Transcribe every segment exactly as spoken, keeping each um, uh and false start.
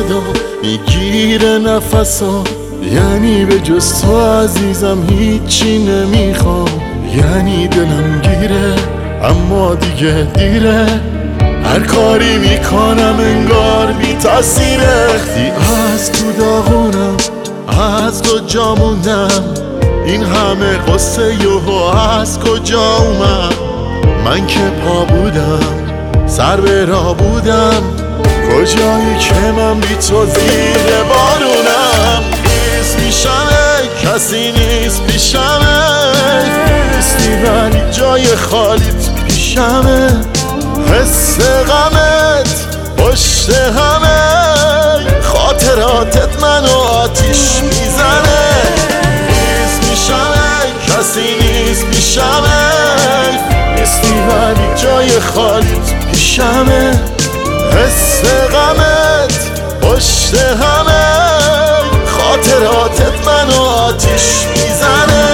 صدا میگیره نفسا، یعنی به جز تو عزیزم هیچی نمیخوام. یعنی دلم گیره اما دیگه دیره، هر کاری میکنم انگار بی تاثیره. وقتی از تو داغونم از کجا موندم، این همه قصه یهو از کجا اومد؟ من که پا بودم سر به راه بودم، کجایی که من بی تو زیر بارونم. نیست میشمه کسی نیست پیشمه، نیستی ولی جای خالیت پیشمه. حس غمت پشت همه، خاطراتت منو آتیش میزنه. نیست میشمه کسی نیست پیشمه، نیستی ولی جای خالیت پیشمه. حس غمت پشت همه، خاطراتت منو آتیش میزنه.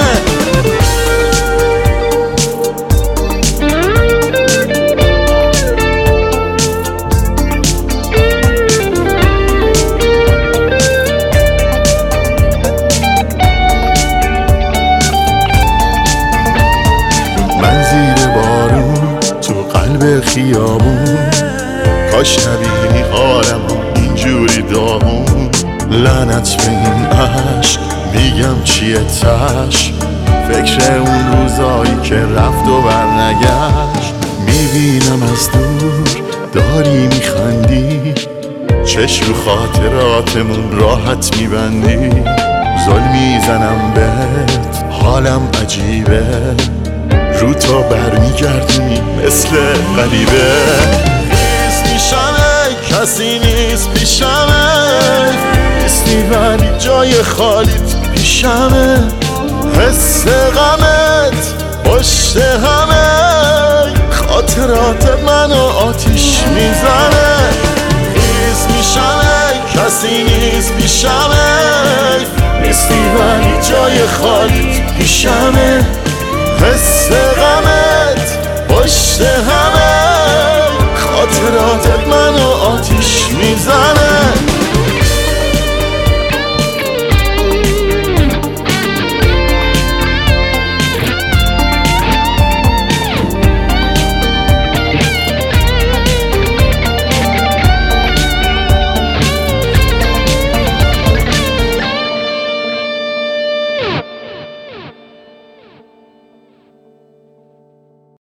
من زیر بارون تو قلب خیابون، کاش نبینی حالمو اینجوری داغون. لعنت به این عشق میگم چیه تش، فکر اون روزایی که رفت و برنگشت. میبینم از دور داری میخندی، چشم رو خاطراتمون راحت میبندی. ظلم میزنم بهت حالم عجیبه، رو تو برمیگردونی مثل غریبه. نیست میشمه کسی نیست پیشمه، نیستی ولی جای خالیت پیشمه. حس غمت پشت همه، خاطرات منو آتیش میزنه. نیست میشمه کسی نیست پیشمه، نیستی ولی جای خالیت پیشمه. حس غمت پشت همه، خاطراتت منو آتیش میزنه.